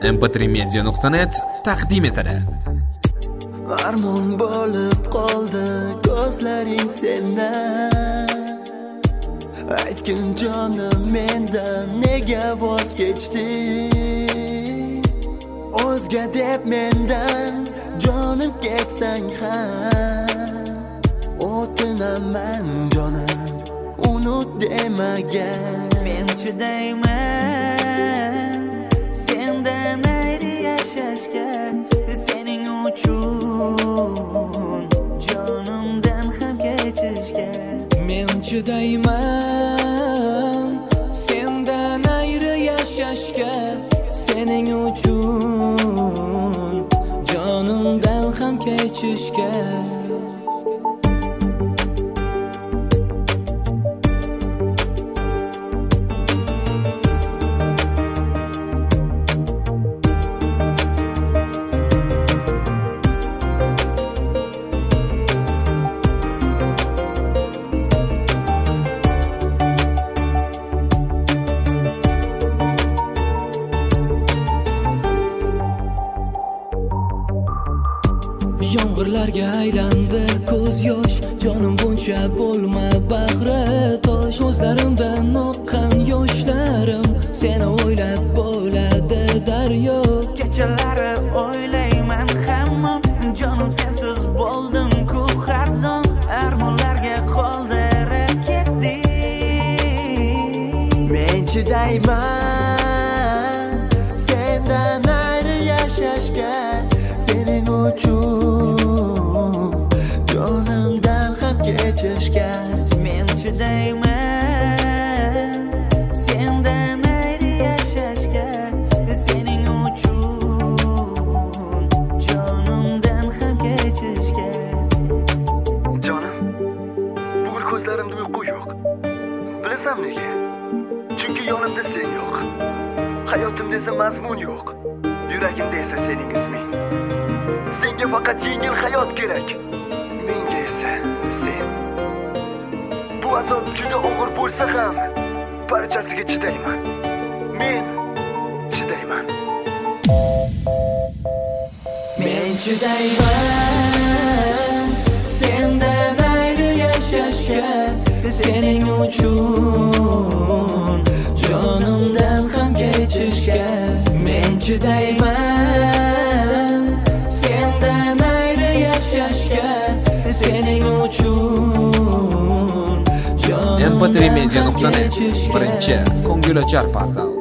mp3media.net taqdim etadi. Armon bo'lib qoldi ko'zlaring sendan. Aytgin jonim mendan nega voz kechding? O'zga deb mendan jonim ketsang ham o'tinaman jonim unut demagan. Men chidayman sendan ayri yashashga, sening uchun jonimdan ham kechishga. Men chidayman sendan ayri yashashga, sening uchun jonimdan ham kechishga. Yomg'irlarga aylandi ko'z yosh, jonim buncha bo'lma bag'ri tosh. Ko'zlarimdan oqqan yoshlarim seni o'ylab bo'ladi daryo. Kechalari o'ylayman hamon, jonim sensiz bo'ldim-ku har zon. Armonlarga qoldirib ketding. Men chidayman sendan ayri yashashga, sening uchun jonimdan ham kechishga. Men chidayman sendan ayri yashashga, sening uchun jonimdan ham kechishga. Jonim, bugun ko'zlarimda uyqu yo'q. Bilasan nega? Chunki yonimda sen yo'q. Hayotimda esa mazmun yo'q. Yuragimda esa sening isming. Senga faqat yengil hayot kerak, menga esa sen. Bu azob juda og'ir bo'lsa ham barchasiga chidayman. Men chidayman. Men chidayman sendan ayri yashashga, sening uchun jonimdan ham kechishga. Men chidayman sendan ayri yashashga, sening uchun jonimdan ham mp3media.net birinchi ko'ngilochar portal.